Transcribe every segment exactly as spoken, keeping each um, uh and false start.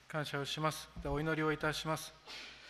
感謝をします。お祈りをいたします。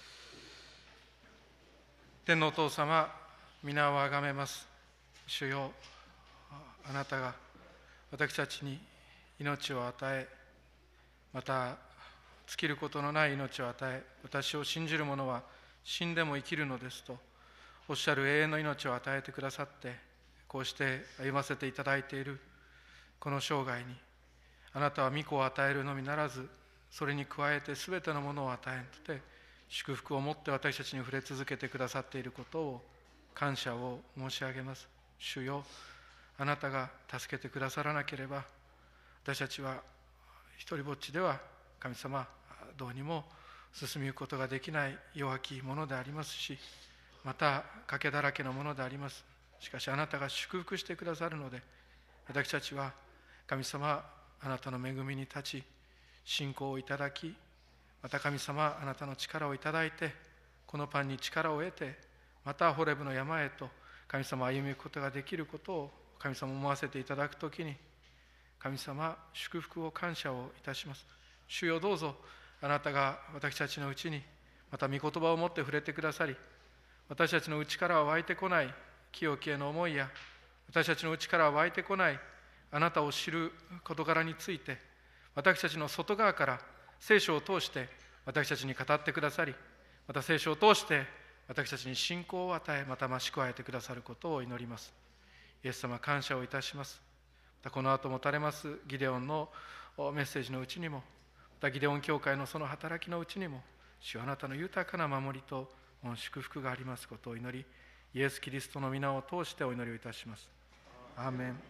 天のお父様、皆をあがめます。主よ、あなたが私たちに命を与え、また尽きることのない命を与え、私を信じる者は死んでも生きるのですとおっしゃる永遠の命を与えてくださって、こうして歩ませていただいているこの生涯に、あなたは御子を与えるのみならず、それに加えてすべてのものを与えんとて、祝福を持って私たちに触れ続けてくださっていることを感謝を申し上げます。主よ、あなたが助けてくださらなければ、私たちは一人ぼっちでは神様どうにも進みゆくことができない弱き者でありますし、また賭けだらけのものであります。しかしあなたが祝福してくださるので、私たちは神様あなたの恵みに立ち、信仰をいただき、また神様あなたの力をいただいて、このパンに力を得て、またホレブの山へと神様歩みゆくことができることを神様思わせていただくときに、神様祝福を感謝をいたします。主よ、どうぞあなたが私たちのうちにまた御言葉を持って触れてくださり、私たちの内からは湧いてこない清きへの思いや、私たちの内からは湧いてこないあなたを知る事柄について、私たちの外側から聖書を通して私たちに語ってくださり、また聖書を通して私たちに信仰を与え、また増し加えてくださることを祈ります。イエス様、感謝をいたします。またこの後持たれますギデオンのメッセージのうちにも、またギデオン教会のその働きのうちにも、主あなたの豊かな守りと祝福がありますことを祈り、イエス・キリストの皆を通してお祈りをいたします。アーメン。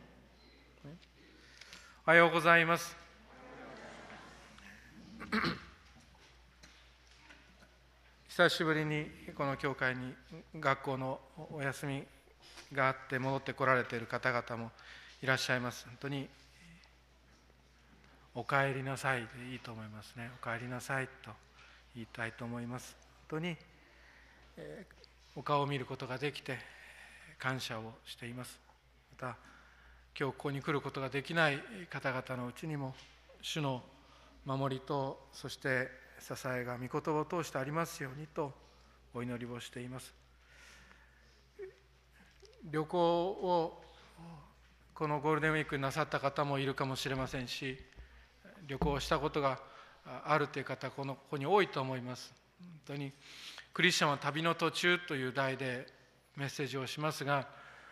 おはようございます。久しぶりにこの教会に学校のお休みがあって戻ってこられている方々もいらっしゃいます。本当にお帰りなさいでいいと思いますね。お帰りなさいと言いたいと思います。本当に、えー、お顔を見ることができて感謝をしています。また今日ここに来ることができない方々のうちにも、主の守りとそして支えが御言葉を通してありますようにとお祈りをしています。旅行をこのゴールデンウィークになさった方もいるかもしれませんし、旅行したことがあるという方このここに多いと思います。本当にクリスチャンは旅の途中という題でメッセージをしますが、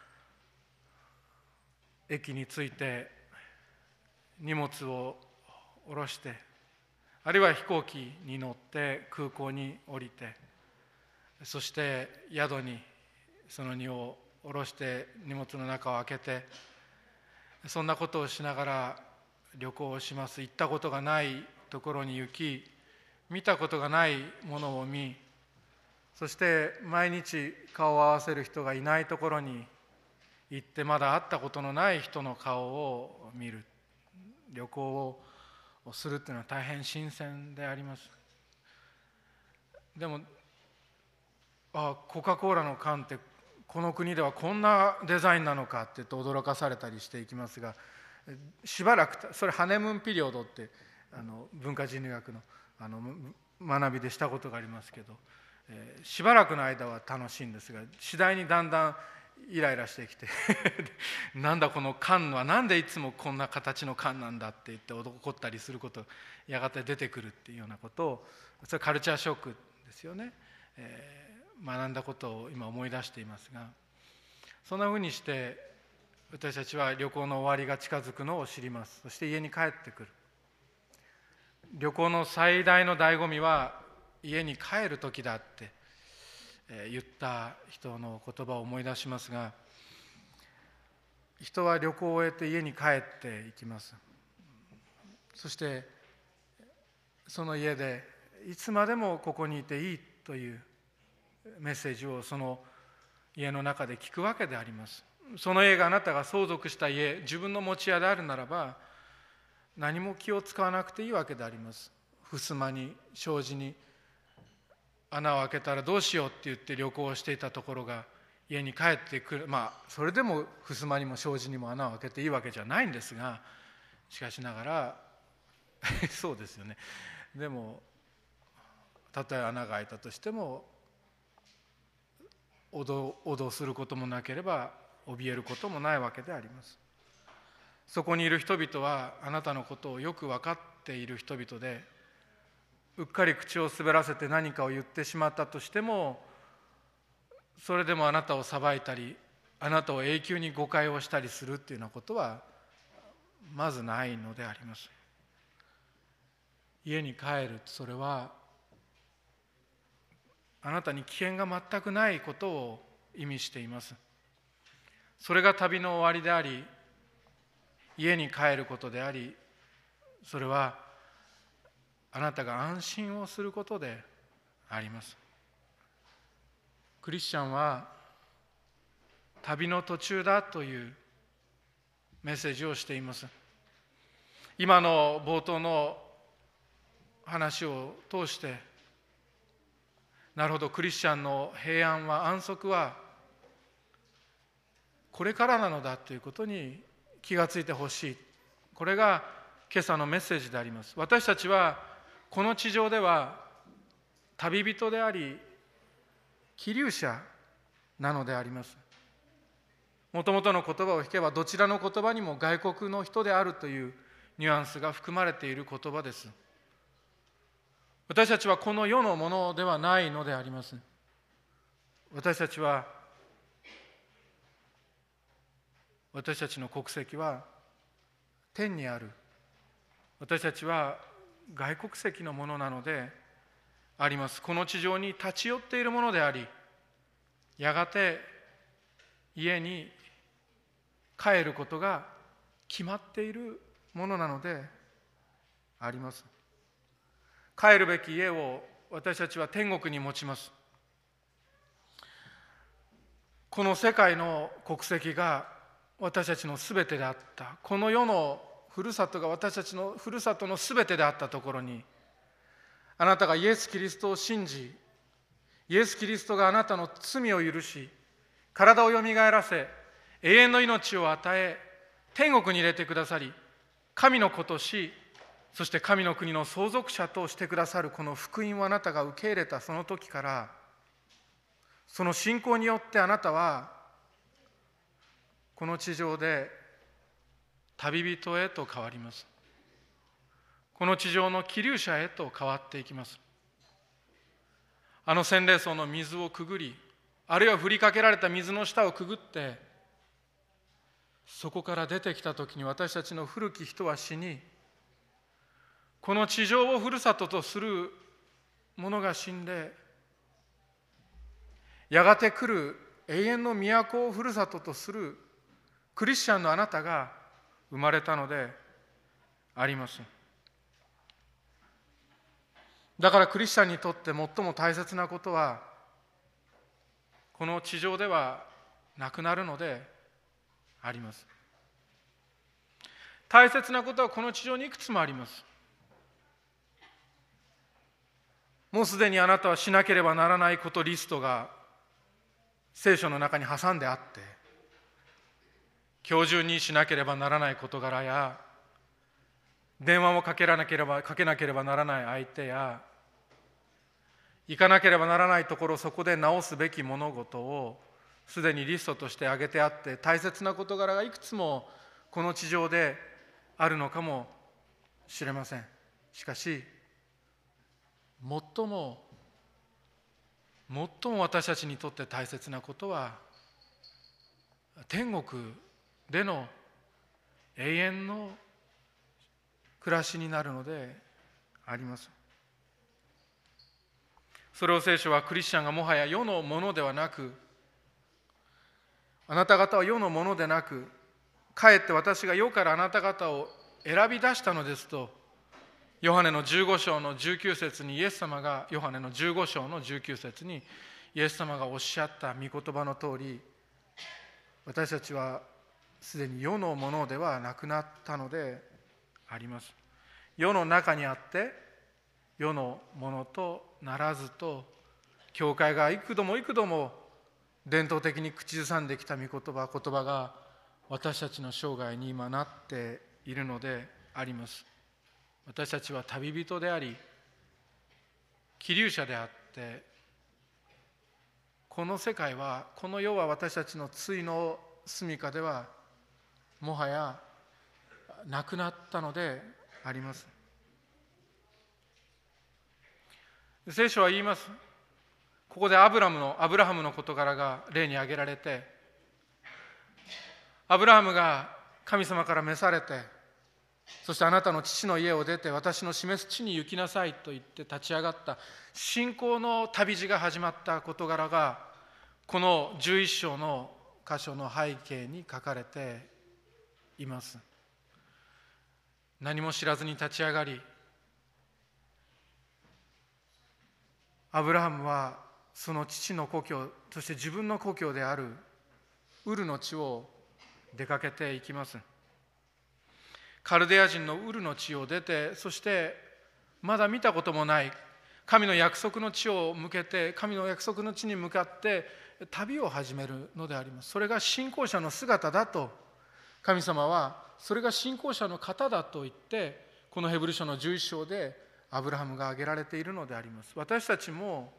駅に着いて荷物を下ろして、あるいは飛行機に乗って空港に降りて、そして宿にその荷を下ろして荷物の中を開けて、そんなことをしながら旅行をします。行ったことがないところに行き、見たことがないものを見、そして毎日顔を合わせる人がいないところに行って、まだ会ったことのない人の顔を見る。旅行をするというのは大変新鮮であります。でもあコカ・コーラの缶ってこの国ではこんなデザインなのかって言って驚かされたりしていきますが、しばらくそれハネムーンピリオドってあの文化人類学のあの学びでしたことがありますけど、えー、しばらくの間は楽しいんですが、次第にだんだんイライラしてきてなんだこの缶はなんでいつもこんな形の缶なんだって言って怒ったりすることがやがて出てくるっていうようなことを、それカルチャーショックですよね、えー、学んだことを今思い出していますが、そんなふうにして私たちは旅行の終わりが近づくのを知ります。そして家に帰ってくる。旅行の最大の醍醐味は家に帰る時だって言った人の言葉を思い出しますが、人は旅行を終えて家に帰っていきます。そしてその家でいつまでもここにいていいというメッセージをその家の中で聞くわけであります。その家があなたが相続した家、自分の持ち家であるならば、何も気を使わなくていいわけであります。襖に障子に穴を開けたらどうしようって言って旅行をしていたところが家に帰ってくる。まあそれでも襖にも障子にも穴を開けていいわけじゃないんですが、しかしながらそうですよね、 でもたとえ穴が開いたとしても脅脅することもなければ怯えることもないわけであります。そこにいる人々はあなたのことをよく分かっている人々で、うっかり口を滑らせて何かを言ってしまったとしても、それでもあなたを裁いたり、あなたを永久に誤解をしたりするっていうようなことはまずないのであります。家に帰る、それはあなたに危険が全くないことを意味しています。それが旅の終わりであり、家に帰ることであり、それはあなたが安心をすることであります。クリスチャンは旅の途中だというメッセージをしています。今の冒頭の話を通して、なるほど、クリスチャンの平安は、安息はこれからなのだということに気がついてほしい。これが今朝のメッセージであります。私たちはこの地上では旅人であり寄留者なのであります。もともとの言葉を引けば、どちらの言葉にも外国の人であるというニュアンスが含まれている言葉です。私たちはこの世のものではないのであります。私たちは私たちの国籍は天にある。私たちは外国籍のものなのであります。この地上に立ち寄っているものであり、やがて家に帰ることが決まっているものなのであります。帰るべき家を私たちは天国に持ちます。この世界の国籍が私たちのすべてであった、この世のふるさとが私たちのふるさとのすべてであったところに、あなたがイエス・キリストを信じ、イエス・キリストがあなたの罪を許し、体をよみがえらせ、永遠の命を与え、天国に入れてくださり、神の子とし、そして神の国の相続者としてくださるこの福音をあなたが受け入れたその時から、その信仰によってあなたはこの地上で旅人へと変わります。この地上の寄留者へと変わっていきます。あの洗礼槽の水をくぐり、あるいは振りかけられた水の下をくぐって、そこから出てきたときに私たちの古き人は死に、この地上をふるさととする者が死んで、やがて来る永遠の都をふるさととするクリスチャンのあなたが生まれたのであります。だからクリスチャンにとって最も大切なことは、この地上ではなくなるのであります。大切なことはこの地上にいくつもあります。もうすでにあなたはしなければならないことリストが聖書の中に挟んであって、今日中にしなければならない事柄や、電話をかけなければかけなければならない相手や、行かなければならないところ、そこで直すべき物事をすでにリストとして挙げてあって、大切な事柄がいくつもこの地上であるのかもしれません。しかし最も最も私たちにとって大切なことは、天国での永遠の暮らしになるのであります。それを聖書は、クリスチャンがもはや世のものではなく、あなた方は世のものでなく、かえって私が世からあなた方を選び出したのですと、ヨハネのじゅうご章のじゅうきゅう節にイエス様が、ヨハネのじゅうご章のじゅうきゅう節にイエス様がおっしゃった御言葉の通り、私たちはすでに世のものではなくなったのであります。世の中にあって世のものとならずと、教会が幾度も幾度も伝統的に口ずさんできた御言葉言葉が私たちの生涯に今なっているのであります。私たちは旅人であり希留者であって、この世界は、この世は私たちの対の住処ではもはやなくなったのであります。聖書は言います。ここでアブラムのアブラハムの事柄が例に挙げられて、アブラハムが神様から召されて、そしてあなたの父の家を出て私の示す地に行きなさいと言って立ち上がった信仰の旅路が始まった事柄が、このじゅういっ章の箇所の背景に書かれています。何も知らずに立ち上がり、アブラハムはその父の故郷、そして自分の故郷であるウルの地を出かけていきます。カルデア人のウルの地を出て、そしてまだ見たこともない神の約束の地を向けて、神の約束の地に向かって旅を始めるのであります。それが信仰者の姿だと、神様はそれが信仰者の方だと言って、このヘブル書のじゅういっ章でアブラハムが挙げられているのであります。私たちも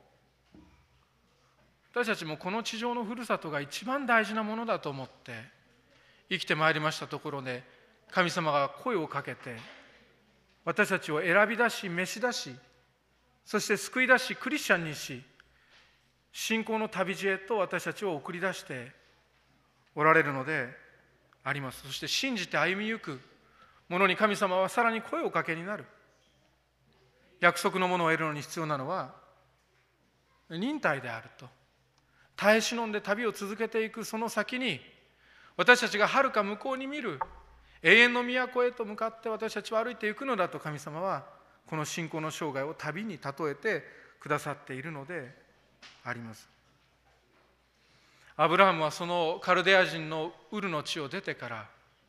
私たちもこの地上のふるさとが一番大事なものだと思って生きてまいりましたところで、神様が声をかけて私たちを選び出し召し出し、そして救い出しクリスチャンにし、信仰の旅路へと私たちを送り出しておられるのであります。そして信じて歩みゆく者に神様はさらに声をかけになる。約束のものを得るのに必要なのは忍耐であると。耐え忍んで旅を続けていくその先に、私たちが遥か向こうに見る永遠の都へと向かって私たちは歩いていくのだと、神様はこの信仰の生涯を旅に例えてくださっているのであります。アブラハムはそのカルデア人のウルの地を出てから、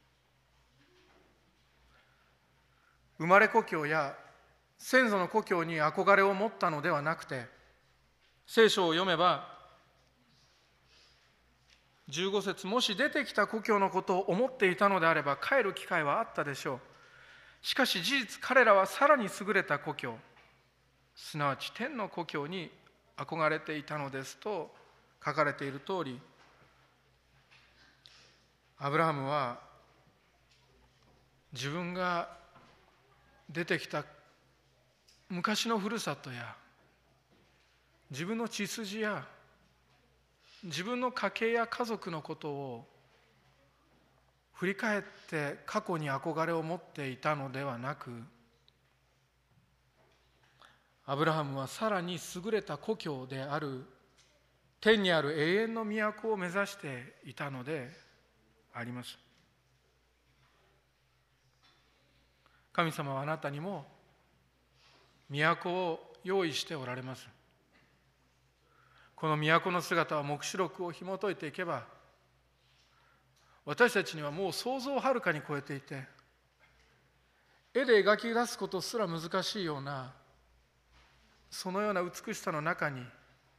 生まれ故郷や先祖の故郷に憧れを持ったのではなくて、聖書を読めばじゅうご節、もし出てきた故郷のことを思っていたのであれば帰る機会はあったでしょう。しかし事実、彼らはさらに優れた故郷、すなわち天の故郷に憧れていたのですと書かれている通り、アブラハムは自分が出てきた昔のふるさとや自分の血筋や自分の家系や家族のことを振り返って過去に憧れを持っていたのではなく、アブラハムはさらに優れた故郷である天にある永遠の都を目指していたのであります。神様はあなたにも都を用意しておられます。この都の姿は黙示録を紐解いていけば、私たちにはもう想像をはるかに超えていて、絵で描き出すことすら難しいような、そのような美しさの中に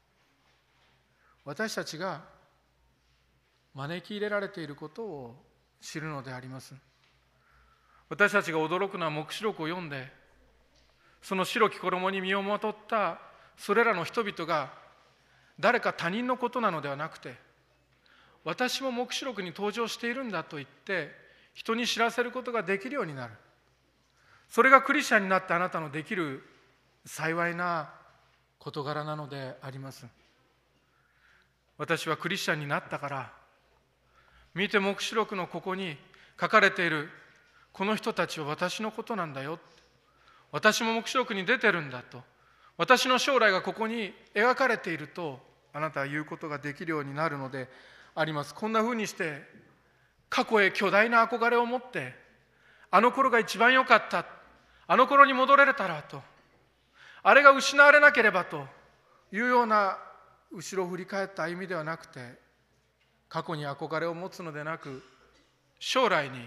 私たちが招き入れられていることを知るのであります。私たちが驚くのは、黙示録を読んでその白き衣に身をまとったそれらの人々が誰か他人のことなのではなくて、私も黙示録に登場しているんだと言って人に知らせることができるようになる。それがクリスチャンになってあなたのできる幸いな事柄なのであります。私はクリスチャンになったから、見て黙示録のここに書かれているこの人たちは私のことなんだよ、私も黙示録に出てるんだと、私の将来がここに描かれているとあなたは言うことができるようになるのであります。こんなふうにして過去へ巨大な憧れを持って、あの頃が一番良かった、あの頃に戻れたらと、あれが失われなければというような後ろを振り返った歩みではなくて、過去に憧れを持つのでなく、将来に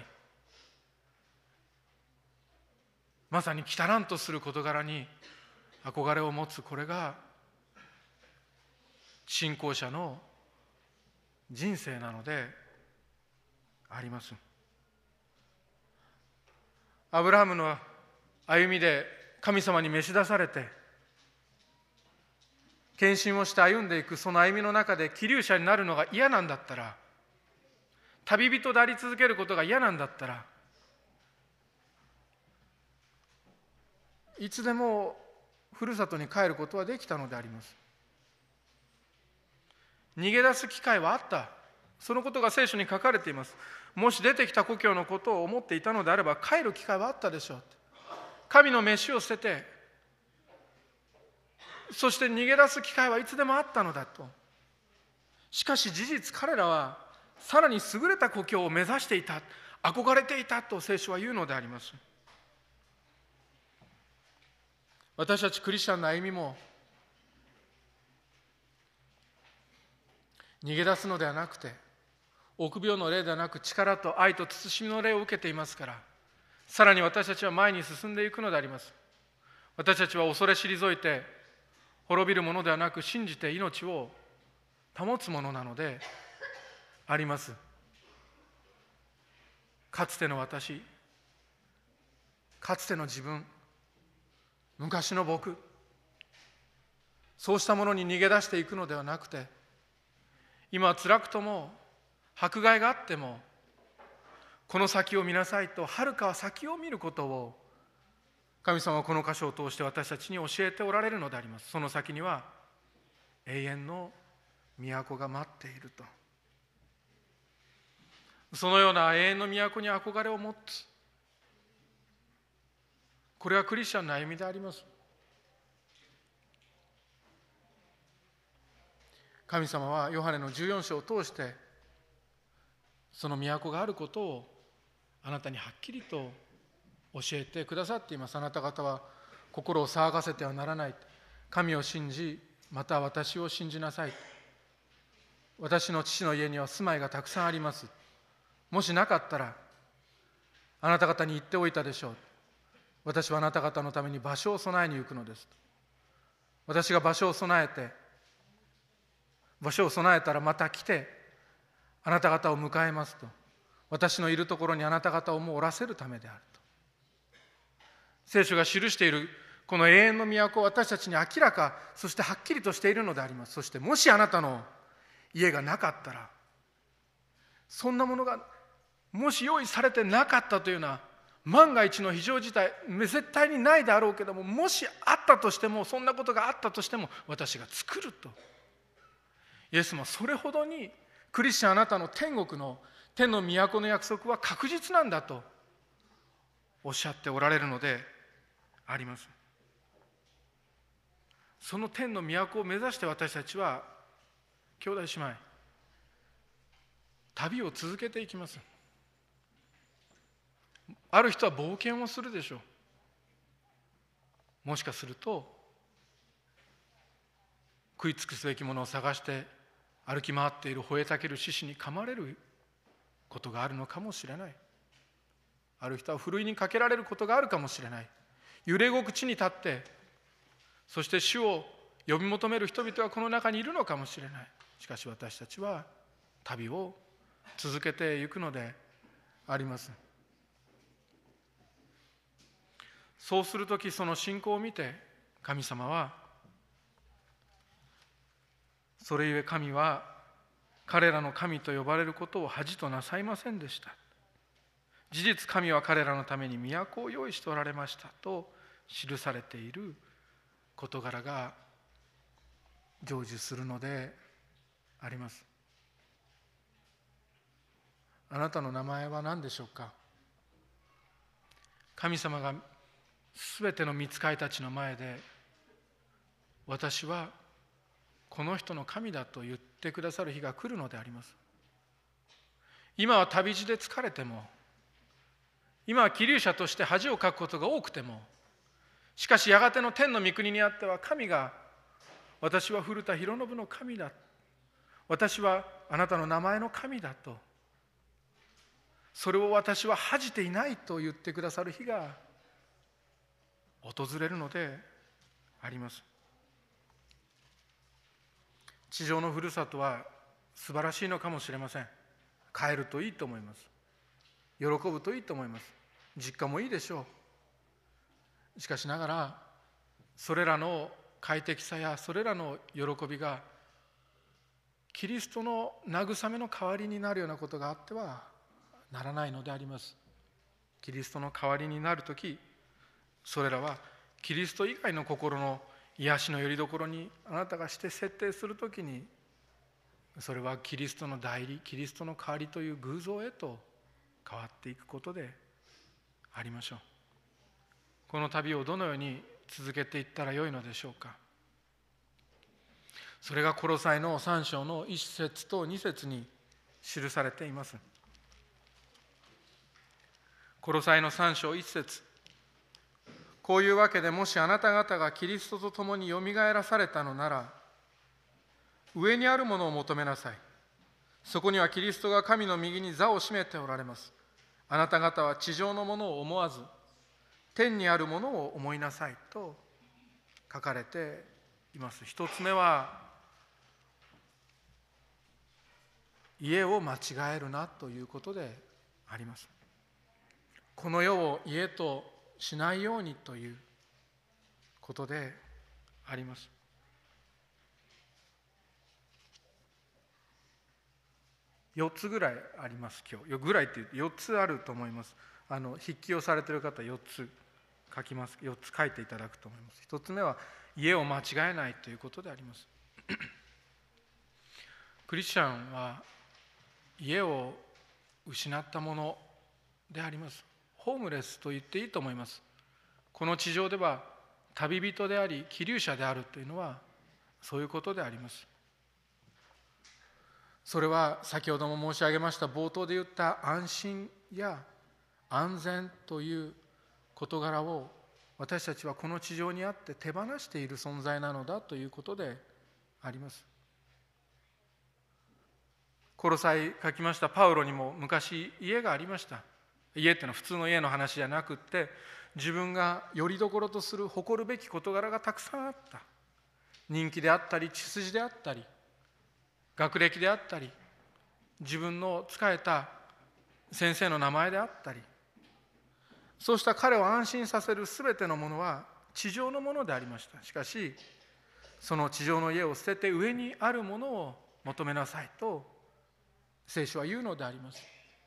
まさに来たらんとする事柄に憧れを持つ、これが信仰者の人生なのであります。アブラハムの歩みで神様に召し出されて、 献身をして歩んでいくその歩みの中で気流者になるのが嫌なんだったら、旅人であり続けることが嫌なんだったら、いつでもふるさとに帰ることはできたのであります。逃げ出す機会はあった。そのことが聖書に書かれています。もし出てきた故郷のことを思っていたのであれば、帰る機会はあったでしょう。神の飯を捨てて、そして逃げ出す機会はいつでもあったのだと。しかし事実、彼らはさらに優れた故郷を目指していた、憧れていたと聖書は言うのであります。私たちクリスチャンの歩みも、逃げ出すのではなくて、臆病の霊ではなく力と愛と慎みの霊を受けていますから、さらに私たちは前に進んでいくのであります。私たちは恐れ退いて滅びるものではなく、信じて命を保つものなのであります。かつての私、かつての自分、昔の僕、そうしたものに逃げ出していくのではなくて、今は辛くとも迫害があっても、この先を見なさいと、はるか先を見ることを神様はこの箇所を通して私たちに教えておられるのであります。その先には永遠の都が待っていると。そのような永遠の都に憧れを持つ、これはクリスチャンの歩みであります。神様はヨハネのじゅうよん章を通してその都があることをあなたにはっきりと教えてくださっています。あなた方は心を騒がせてはならない。神を信じ、また私を信じなさい。私の父の家には住まいがたくさんあります。もしなかったらあなた方に言っておいたでしょう。私はあなた方のために場所を備えに行くのです。私が場所を備えて、場所を備えたらまた来てあなた方を迎えますと。私のいるところにあなた方をもうおらせるためであると。聖書が記しているこの永遠の都を私たちに明らか、そしてはっきりとしているのであります。そしてもしあなたの家がなかったら、そんなものがもし用意されてなかったというような万が一の非常事態、絶対にないであろうけども、もしあったとしても、そんなことがあったとしても私が作ると。イエスもそれほどにクリスチャン、あなたの天国の天の都の約束は確実なんだとおっしゃっておられるのであります。その天の都を目指して私たちは兄弟姉妹、旅を続けていきます。ある人は冒険をするでしょう。もしかすると食い尽くすべきものを探して歩き回っている吠えたける獅子に噛まれることがあるのかもしれない。ある人はふるいにかけられることがあるかもしれない。揺れ動く地に立って、そして主を呼び求める人々はこの中にいるのかもしれない。しかし私たちは旅を続けていくのであります。そうするとき、その信仰を見て神様は、それゆえ神は彼らの神と呼ばれることを恥となさいませんでした。事実、神は彼らのために都を用意しておられましたと記されている事柄が成就するのであります。あなたの名前は何でしょうか。神様がすべての御使いたちの前で、私はこの人の神だと言ってくださる日が来るのであります。今は旅路で疲れても、今は気流者として恥をかくことが多くても、しかしやがての天の御国にあっては、神が、私は古田博信の神だ、私はあなたの名前の神だと、それを私は恥じていないと言ってくださる日が訪れるのであります。地上のふるさとは素晴らしいのかもしれません。帰るといいと思います。喜ぶといいと思います。実家もいいでしょう。しかしながら、それらの快適さやそれらの喜びがキリストの慰めの代わりになるようなことがあってはならないのであります。キリストの代わりになるとき、それらはキリスト以外の心の癒しのよりどころにあなたがして設定するときに、それはキリストの代理、キリストの代わりという偶像へと変わっていくことでありましょう。この旅をどのように続けていったらよいのでしょうか。それがコロサイのさん章のいち節とに節に記されています。コロサイのさん章いち節、こういうわけでもしあなた方がキリストと共によみがえらされたのなら、上にあるものを求めなさい。そこにはキリストが神の右に座を占めておられます。あなた方は地上のものを思わず、天にあるものを思いなさいと書かれています。一つ目は、家を間違えるなということであります。この世を家としないようにということであります。よっつぐらいあります。今日ぐらいって言ってよっつあると思います。あの筆記をされている方よっつ書きます。よっつ書いていただくと思います。ひとつめは家を間違えないということであります。クリスチャンは家を失ったものであります。ホームレスと言っていいと思います。この地上では旅人であり寄留者であるというのはそういうことであります。それは先ほども申し上げました冒頭で言った安心や安全という事柄を私たちはこの地上にあって手放している存在なのだということであります。コロサイ書きましたパウロにも昔家がありました。家っていうのは普通の家の話じゃなくって、自分がよりどころとする誇るべき事柄がたくさんあった。人気であったり血筋であったり学歴であったり自分の仕えた先生の名前であったり、そうした彼を安心させるすべてのものは地上のものでありました。しかしその地上の家を捨てて上にあるものを求めなさいと聖書は言うのであります。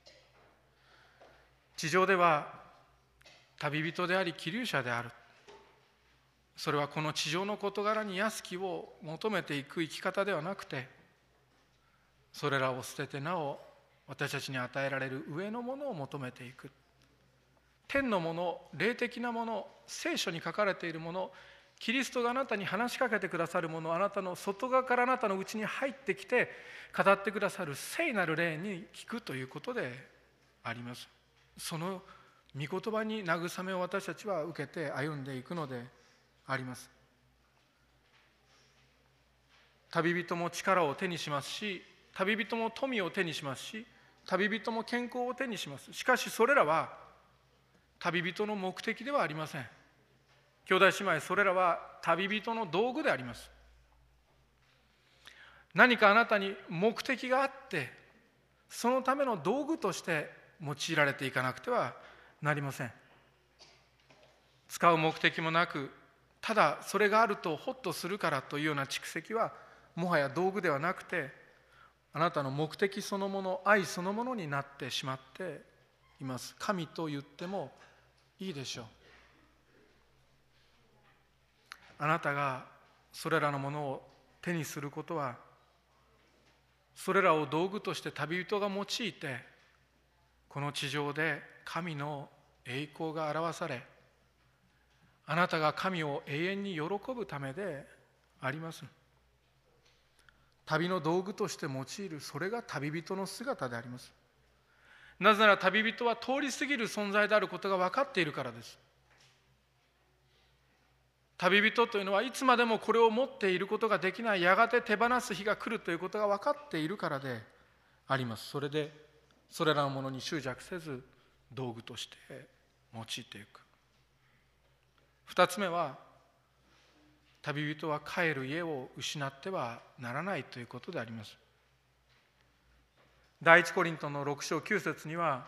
地上では旅人であり寄留者である。それはこの地上の事柄に安きを求めていく生き方ではなくて、それらを捨ててなお私たちに与えられる上のものを求めていく。天のもの、霊的なもの、聖書に書かれているもの、キリストがあなたに話しかけてくださるもの、あなたの外側からあなたの内に入ってきて語ってくださる聖なる霊に聞くということであります。その御言葉に慰めを私たちは受けて歩んでいくのであります。旅人も力を手にしますし、旅人も富を手にしますし、旅人も健康を手にします。しかしそれらは旅人の目的ではありません。兄弟姉妹、それらは旅人の道具であります。何かあなたに目的があって、そのための道具として用いられていかなくてはなりません。使う目的もなく、ただそれがあるとホッとするからというような蓄積はもはや道具ではなくて、あなたの目的そのもの、愛そのものになってしまっています。神と言ってもいいでしょう。あなたがそれらのものを手にすることは、それらを道具として旅人が用いてこの地上で神の栄光が表され、あなたが神を永遠に喜ぶためであります。旅の道具として用いる、それが旅人の姿であります。なぜなら旅人は通り過ぎる存在であることが分かっているからです。旅人というのはいつまでもこれを持っていることができない、やがて手放す日が来るということが分かっているからであります。それでそれらのものに執着せず道具として用いていく。二つ目は、旅人は帰る家を失ってはならないということであります。第一コリントのろく章きゅう節には、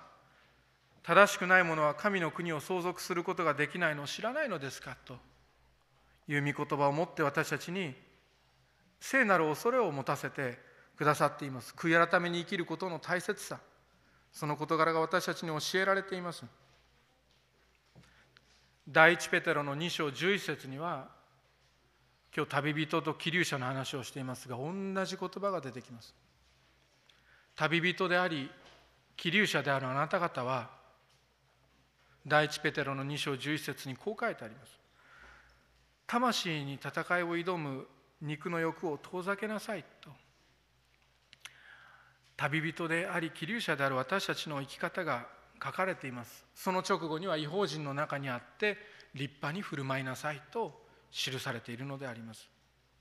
正しくない者は神の国を相続することができないのを知らないのですかという御言葉を持って私たちに聖なる恐れを持たせてくださっています。悔い改めに生きることの大切さ、その事柄が私たちに教えられています。第一ペテロのに章じゅういち節には、今日旅人と寄留者の話をしていますが、同じ言葉が出てきます。旅人であり寄留者であるあなた方は、第一ペテロのに章じゅういち節にこう書いてあります。魂に戦いを挑む肉の欲を遠ざけなさいと。旅人であり寄留者である私たちの生き方が書かれています。その直後には、異邦人の中にあって立派に振る舞いなさいと記されているのであります。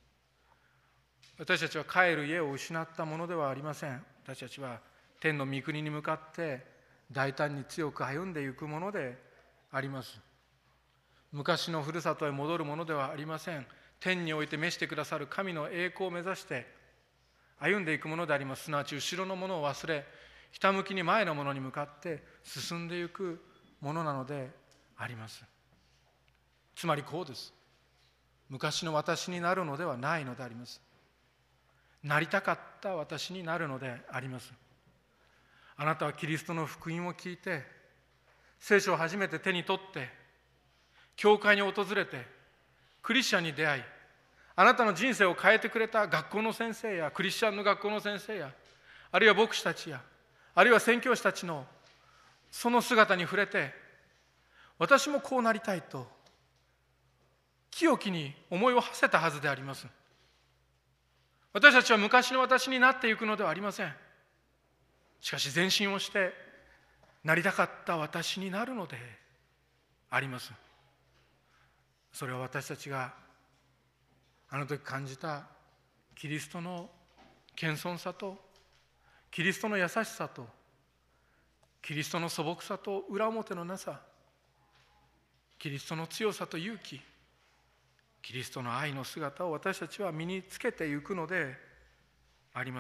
私たちは帰る家を失ったものではありません。私たちは天の御国に向かって大胆に強く歩んでいくものであります。昔のふるさとへ戻るものではありません。天において召してくださる神の栄光を目指して歩んでいくものであります。すなわち後ろのものを忘れ、ひたむきに前のものに向かって進んでいくものなのであります。つまりこうです。昔の私になるのではないのであります。なりたかった私になるのであります。あなたはキリストの福音を聞いて、聖書を初めて手に取って、教会に訪れて、クリスチャンに出会い、あなたの人生を変えてくれた学校の先生や、クリスチャンの学校の先生や、あるいは牧師たちや、あるいは宣教師たちのその姿に触れて、私もこうなりたいと清きに思いを馳せたはずであります。私たちは昔の私になっていくのではありません。しかし前進をしてなりたかった私になるのであります。それは私たちがあの時感じたキリストの謙遜さと、キリストの優しさと、キリストの素朴さと裏表のなさ、キリストの強さと勇気、キリストの愛の姿を私たちは身につけていくのであります。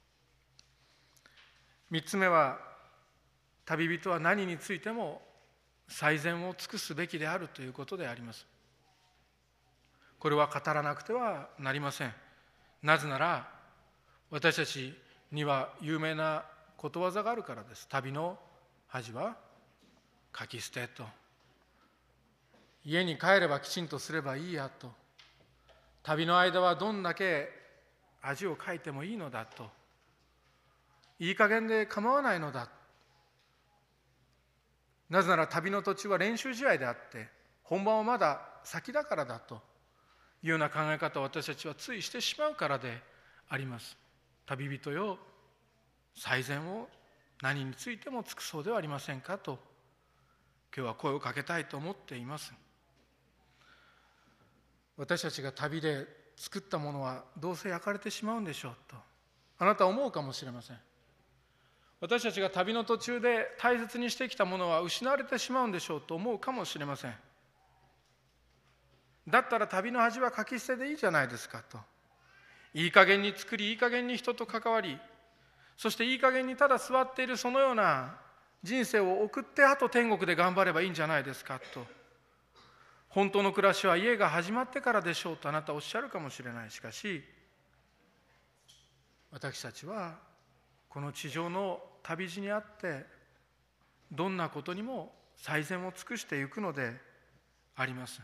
三つ目は、旅人は何についても最善を尽くすべきであるということであります。これは語らなくてはなりません。なぜなら私たちには有名なことわざがあるからです。旅の恥はかき捨てと。家に帰ればきちんとすればいいやと。旅の間はどんだけ恥をかいてもいいのだと。いい加減で構わないのだ。なぜなら旅の途中は練習試合であって本番はまだ先だからだというような考え方を私たちはついしてしまうからであります。旅人よ、最善を何についても尽くそうではありませんかと、今日は声をかけたいと思っています。私たちが旅で作ったものはどうせ焼かれてしまうんでしょうとあなたは思うかもしれません。私たちが旅の途中で大切にしてきたものは失われてしまうんでしょうと思うかもしれません。だったら旅の恥はかき捨てでいいじゃないですかと。いい加減に作り、いい加減に人と関わり、そしていい加減にただ座っているそのような人生を送って、あと天国で頑張ればいいんじゃないですかと。本当の暮らしは家が始まってからでしょうとあなたはおっしゃるかもしれない。しかし私たちはこの地上の旅路にあってどんなことにも最善を尽くしていくのであります。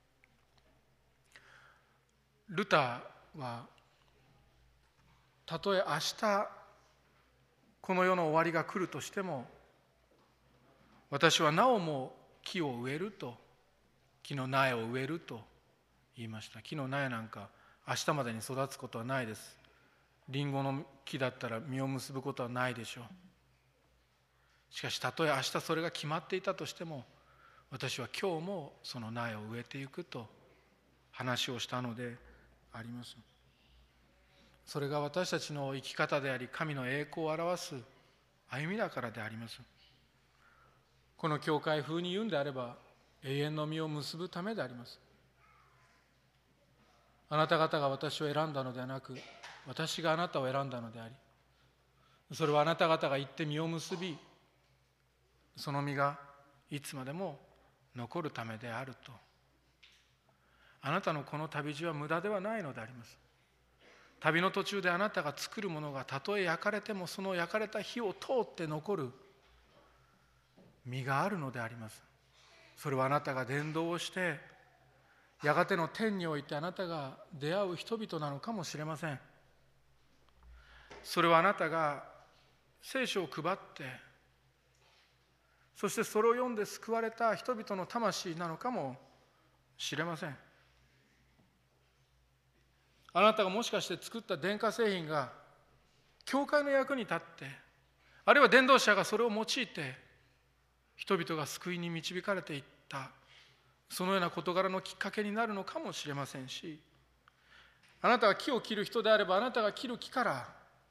ルターはたとえ明日この世の終わりが来るとしても、私はなおも木を植えると、木の苗を植えると言いました。木の苗なんか明日までに育つことはないです。リンゴの木だったら実を結ぶことはないでしょう。しかしたとえ明日それが決まっていたとしても、私は今日もその苗を植えていくと話をしたのであります。それが私たちの生き方であり、神の栄光を表す歩みだからであります。この教会風に言うんであれば、永遠の実を結ぶためであります。あなた方が私を選んだのではなく、私があなたを選んだのであり、それはあなた方が行って実を結び、その実がいつまでも残るためであると。 あなたのこの旅路は無駄ではないのであります。旅の途中であなたが作るものがたとえ焼かれても、その焼かれた火を通って残る実があるのであります。それはあなたが伝道をしてやがての天においてあなたが出会う人々なのかもしれません。それはあなたが聖書を配って、そしてそれを読んで救われた人々の魂なのかもしれません。あなたがもしかして作った電化製品が教会の役に立って、あるいは伝道者がそれを用いて人々が救いに導かれていった、そのような事柄のきっかけになるのかもしれませんし、あなたが木を切る人であれば、あなたが切る木から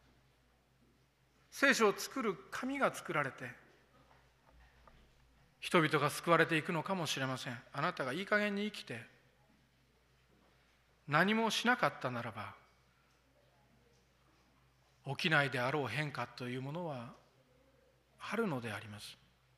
聖書を作る紙が作られて人々が救われていくのかもしれません。あなたがいい加減に生きて何もしなかったならば、起きないであろう変化というものはあるのであります。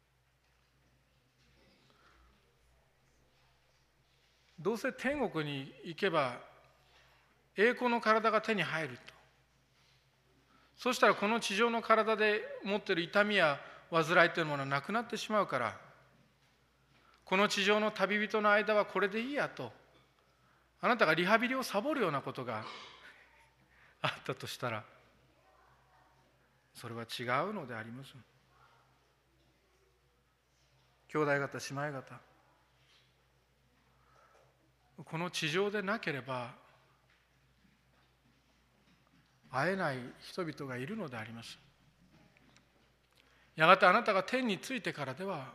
どうせ天国に行けば栄光の体が手に入ると、そしたらこの地上の体で持っている痛みや患いというものはなくなってしまうから、この地上の旅人の間はこれでいいやと、あなたがリハビリをサボるようなことがあったとしたら、それは違うのであります。兄弟方、姉妹方、この地上でなければ会えない人々がいるのであります。やがてあなたが天に着いてからでは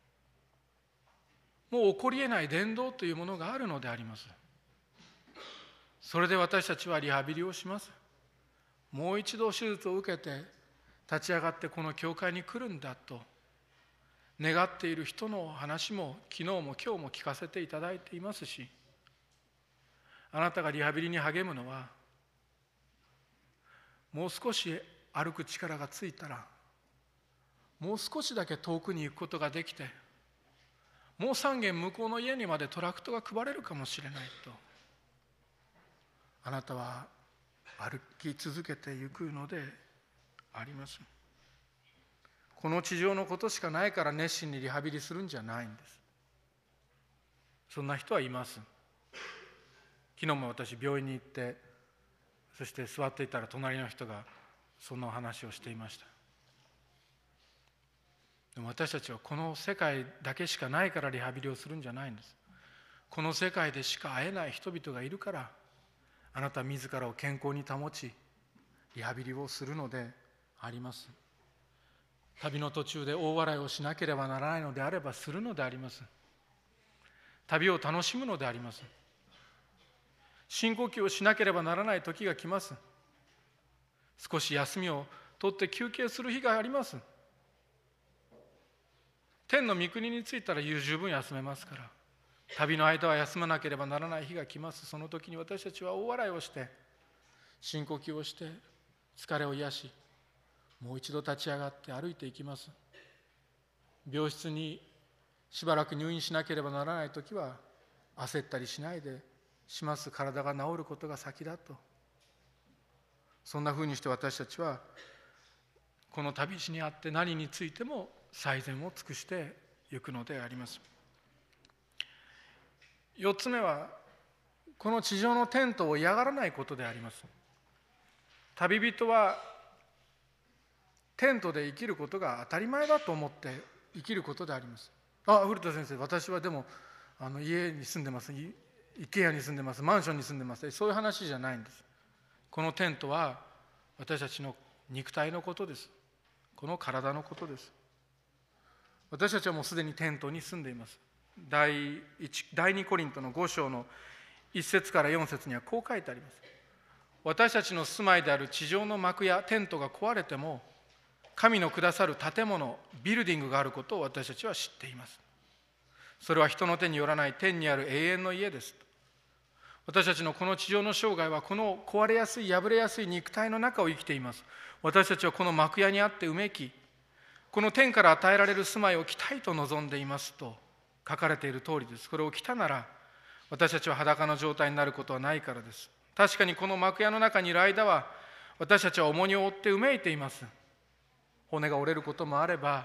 もう起こり得ない伝道というものがあるのであります。それで私たちはリハビリをします。もう一度手術を受けて立ち上がってこの教会に来るんだと願っている人の話も昨日も今日も聞かせていただいていますし、あなたがリハビリに励むのは、もう少し歩く力がついたらもう少しだけ遠くに行くことができて、もう三軒向こうの家にまでトラクトが配れるかもしれないと、あなたは歩き続けていくのであります。この地上のことしかないから熱心にリハビリするんじゃないんです。そんな人はいます。昨日も私病院に行って、そして座っていたら隣の人がそんなお話をしていました。でも私たちはこの世界だけしかないからリハビリをするんじゃないんです。この世界でしか会えない人々がいるから、あなた自らを健康に保ちリハビリをするのであります。旅の途中で大笑いをしなければならないのであればするのであります。旅を楽しむのであります。深呼吸をしなければならない時が来ます。少し休みを取って休憩する日があります。天の御国に着いたら十分休めますから、旅の間は休まなければならない日が来ます。その時に私たちは大笑いをして深呼吸をして疲れを癒し、もう一度立ち上がって歩いていきます。病室にしばらく入院しなければならない時は焦ったりしないでします。体が治ることが先だと。そんなふうにして私たちはこの旅路にあって何についても最善を尽くしていくのであります。四つ目は、この地上のテントを嫌がらないことであります。旅人はテントで生きることが当たり前だと思って生きることであります。あ、古田先生、私はでもあの家に住んでます、一軒家に住んでます、マンションに住んでます、そういう話じゃないんです。このテントは私たちの肉体のことです。この体のことです。私たちはもうすでにテントに住んでいます。第一、第二コリントのご章の一節から四節にはこう書いてあります。私たちの住まいである地上の幕やテントが壊れても、神のくださる建物、ビルディングがあることを私たちは知っています。それは人の手によらない天にある永遠の家です。私たちのこの地上の生涯はこの壊れやすい破れやすい肉体の中を生きています。私たちはこの幕屋にあってうめき、この天から与えられる住まいを着たいと望んでいますと書かれている通りです。これを着たなら私たちは裸の状態になることはないからです。確かにこの幕屋の中にいる間は、私たちは重荷を負ってうめいています。骨が折れることもあれば、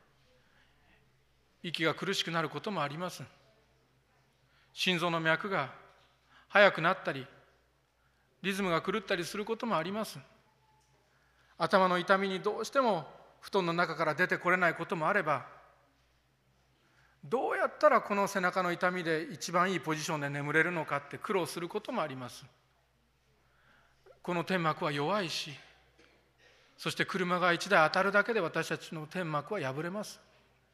息が苦しくなることもあります。心臓の脈が速くなったり、リズムが狂ったりすることもあります。頭の痛みにどうしても布団の中から出てこれないこともあれば、どうやったらこの背中の痛みで一番いいポジションで眠れるのかって苦労することもあります。この天幕は弱いし、そして車が一台当たるだけで私たちの天幕は破れます。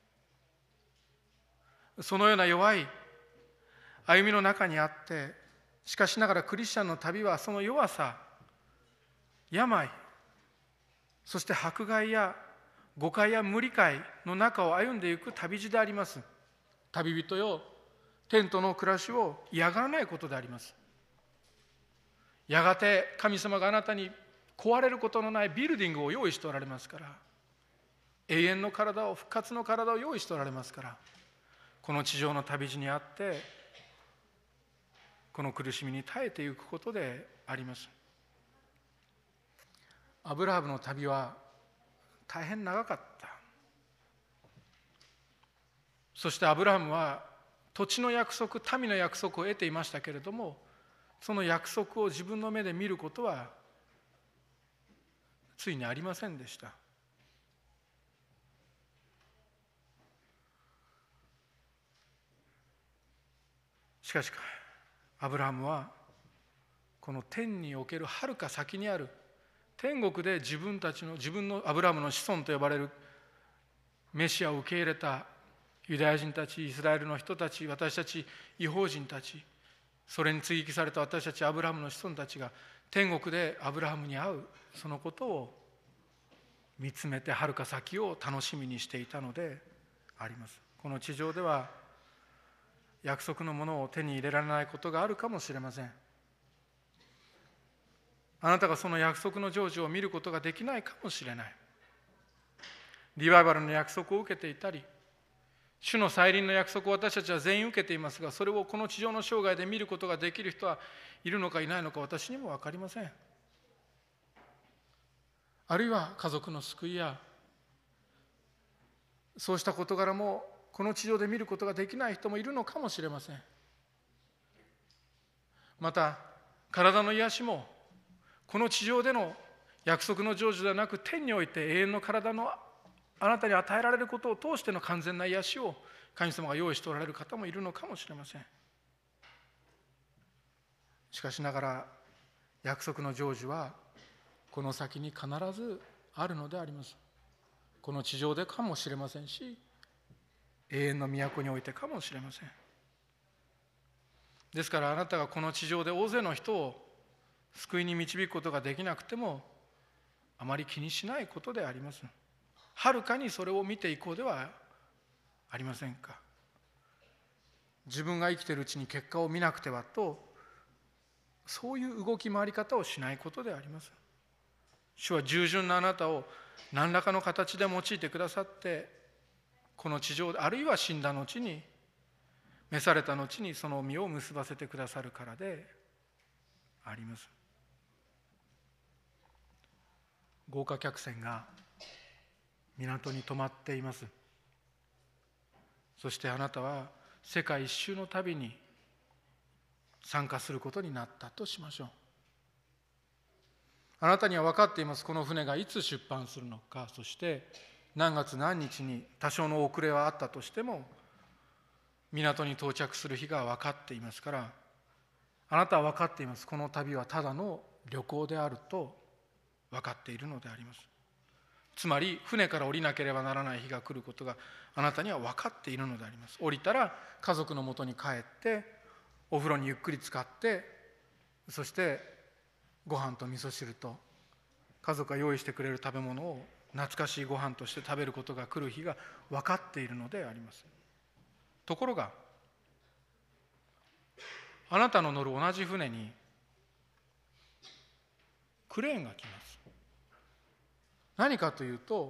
そのような弱い歩みの中にあって、しかしながらクリスチャンの旅はその弱さ、病、そして迫害や誤解や無理解の中を歩んでいく旅路であります。旅人よ、テントの暮らしを嫌がらないことであります。やがて神様があなたに壊れることのないビルディングを用意しておられますから、永遠の体を、復活の体を用意しておられますから、この地上の旅路にあってこの苦しみに耐えていくことであります。アブラハムの旅は大変長かった。そしてアブラハムは土地の約束、民の約束を得ていましたけれども、その約束を自分の目で見ることはついにありませんでした。しかしアブラハムはこの天におけるはるか先にある天国で自分たちの自分のアブラハムの子孫と呼ばれるメシアを受け入れたユダヤ人たち、イスラエルの人たち、私たち異邦人たち、それに追記された私たちアブラハムの子孫たちが天国でアブラハムに会う、そのことを見つめてはるか先を楽しみにしていたのであります。この地上では約束のものを手に入れられないことがあるかもしれません。あなたがその約束の成就を見ることができないかもしれない。リバイバルの約束を受けていたり、主の再臨の約束を私たちは全員受けていますが、それをこの地上の生涯で見ることができる人はいるのかいないのか、私にも分かりません。あるいは家族の救いやそうした事柄もこの地上で見ることができない人もいるのかもしれません。また体の癒しもこの地上での約束の成就ではなく、天において永遠の体のあなたに与えられることを通しての完全な癒しを神様が用意しておられる方もいるのかもしれません。しかしながら約束の成就はこの先に必ずあるのであります。この地上でかもしれませんし、永遠の都においてかもしれません。ですからあなたがこの地上で大勢の人を救いに導くことができなくてもあまり気にしないことであります。はるかにそれを見ていこうではありませんか。自分が生きているうちに結果を見なくてはと、そういう動き回り方をしないことであります。主は従順なあなたを何らかの形で用いてくださって、この地上であるいは死んだ後に、召された後にその実を結ばせてくださるからであります。豪華客船が港に泊まっています。そしてあなたは世界一周の旅に参加することになったとしましょう。あなたには分かっています。この船がいつ出版するのか、そして何月何日に多少の遅れはあったとしても港に到着する日が分かっていますから、あなたは分かっています。この旅はただの旅行であると分かっているのであります。つまり船から降りなければならない日が来ることがあなたには分かっているのであります。降りたら家族のもとに帰ってお風呂にゆっくり浸かって、そしてご飯と味噌汁と家族が用意してくれる食べ物を懐かしいご飯として食べることが来る日が分かっているのであります。ところがあなたの乗る同じ船にクレーンが来ます。何かというと、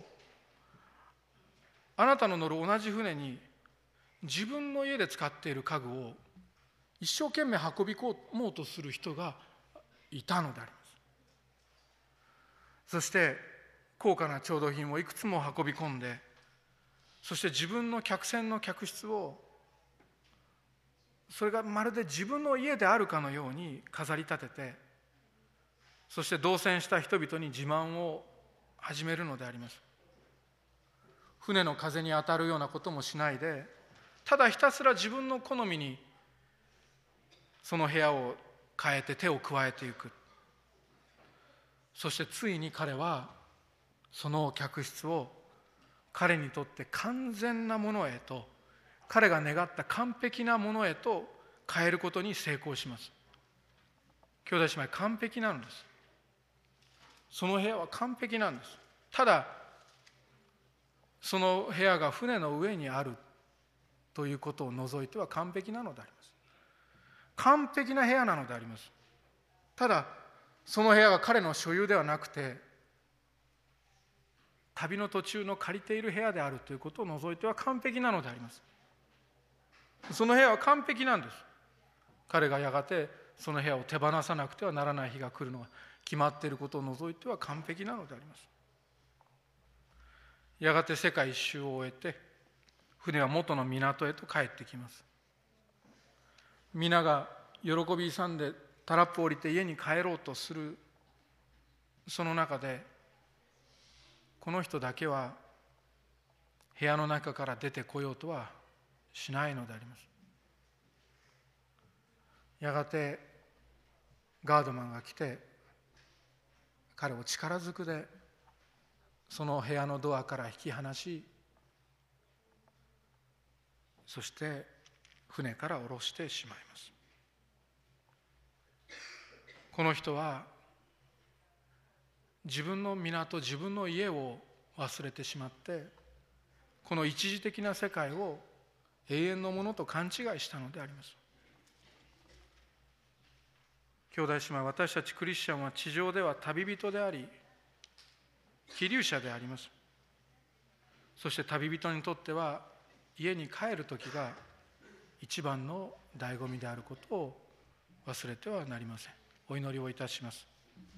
あなたの乗る同じ船に自分の家で使っている家具を一生懸命運び込もうとする人がいたのであります。そして高価な調度品をいくつも運び込んで、そして自分の客船の客室を、それがまるで自分の家であるかのように飾り立てて、そして同船した人々に自慢を始めるのであります。船の風に当たるようなこともしないで、ただひたすら自分の好みにその部屋を変えて手を加えていく。そしてついに彼はその客室を彼にとって完全なものへと、彼が願った完璧なものへと変えることに成功します。兄弟姉妹、完璧なのです。その部屋は完璧なんです。ただその部屋が船の上にあるということを除いては完璧なのであります。完璧な部屋なのであります。ただその部屋が彼の所有ではなくて、旅の途中の借りている部屋であるということを除いては完璧なのであります。その部屋は完璧なんです。彼がやがてその部屋を手放さなくてはならない日が来るのが決まっていることを除いては完璧なのであります。やがて世界一周を終えて、船は元の港へと帰ってきます。皆が喜び勇んでタラップを降りて家に帰ろうとするその中で、この人だけは部屋の中から出てこようとはしないのであります。やがてガードマンが来て、彼を力ずくでその部屋のドアから引き離し、そして船から下ろしてしまいます。この人は自分の港、自分の家を忘れてしまって、この一時的な世界を永遠のものと勘違いしたのであります。兄弟姉妹、私たちクリスチャンは地上では旅人であり、寄留者であります。そして旅人にとっては家に帰る時が一番の醍醐味であることを忘れてはなりません。お祈りをいたします。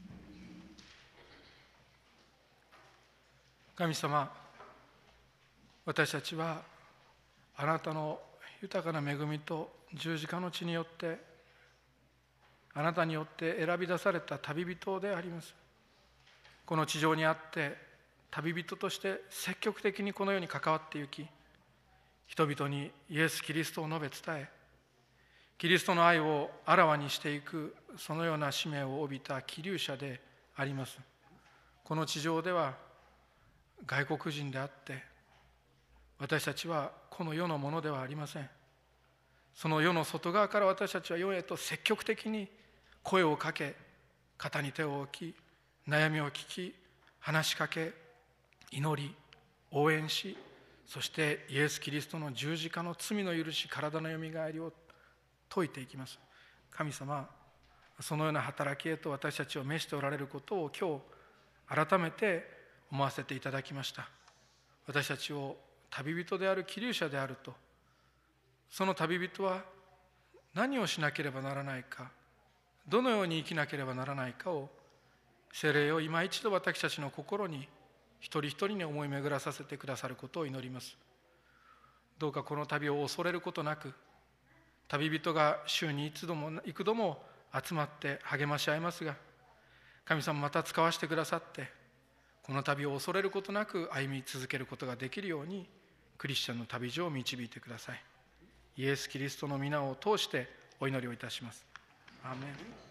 神様、私たちはあなたの豊かな恵みと十字架の血によってあなたによって選び出された旅人であります。この地上にあって旅人として積極的にこの世に関わってゆき、人々にイエス・キリストを述べ伝え、キリストの愛をあらわにしていく、そのような使命を帯びた寄留者であります。この地上では外国人であって、私たちはこの世のものではありません。その世の外側から私たちは世へと積極的に声をかけ、肩に手を置き、悩みを聞き、話しかけ、祈り、応援し、そしてイエス・キリストの十字架の罪の許し、体のよみがえりを説いていきます。神様、そのような働きへと私たちを召しておられることを今日改めて思わせていただきました。私たちを旅人である、寄留者であると、その旅人は何をしなければならないか、どのように生きなければならないかを、聖霊を今一度私たちの心に一人一人に思い巡らさせてくださることを祈ります。どうかこの旅を恐れることなく、旅人が週に一度も幾度も集まって励まし合いますが、神様また使わせてくださって、この旅を恐れることなく歩み続けることができるように、クリスチャンの旅路を導いてください。イエス・キリストの皆を通してお祈りをいたします。アーメン。